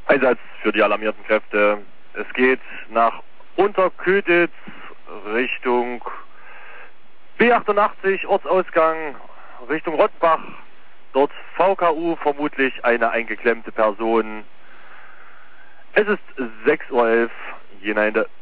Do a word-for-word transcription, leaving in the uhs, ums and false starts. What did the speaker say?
Einsatz für die alarmierten Kräfte. Es geht nach Unterköditz Richtung B achtundachtzig, Ortsausgang Richtung Rottbach. Dort V K U, vermutlich eine eingeklemmte Person. Es ist sechs Uhr elf, Jena Ende.